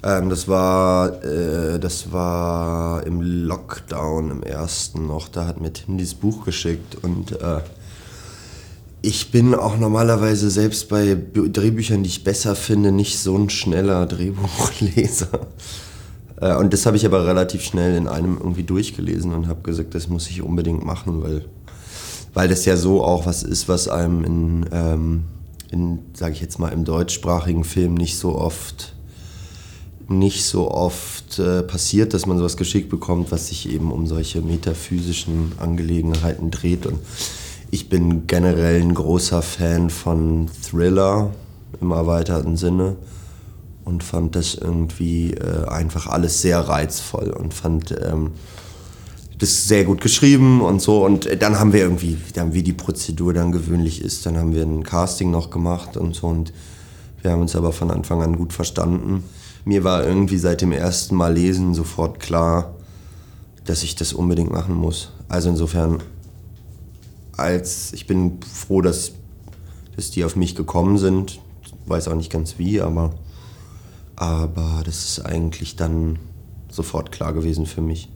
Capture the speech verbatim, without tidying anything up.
Ähm, das war, äh, das war im Lockdown, im ersten noch. Da hat mir Tim dieses Buch geschickt und äh, ich bin auch normalerweise selbst bei B- Drehbüchern, die ich besser finde, nicht so ein schneller Drehbuchleser. Äh, und das habe ich aber relativ schnell in einem irgendwie durchgelesen und habe gesagt, das muss ich unbedingt machen, weil, weil das ja so auch was ist, was einem in, ähm, in sage ich jetzt mal, im deutschsprachigen Film nicht so oft nicht so oft äh, passiert, dass man sowas geschickt bekommt, was sich eben um solche metaphysischen Angelegenheiten dreht. Und ich bin generell ein großer Fan von Thriller im erweiterten Sinne und fand das irgendwie äh, einfach alles sehr reizvoll und fand ähm, das sehr gut geschrieben und so. Und dann haben wir irgendwie, dann, wie die Prozedur dann gewöhnlich ist, dann haben wir ein Casting noch gemacht und so und wir haben uns aber von Anfang an gut verstanden. Mir war irgendwie seit dem ersten Mal lesen sofort klar, dass ich das unbedingt machen muss. Also insofern, als ich bin froh, dass, dass die auf mich gekommen sind. Weiß auch nicht ganz wie, aber, aber das ist eigentlich dann sofort klar gewesen für mich.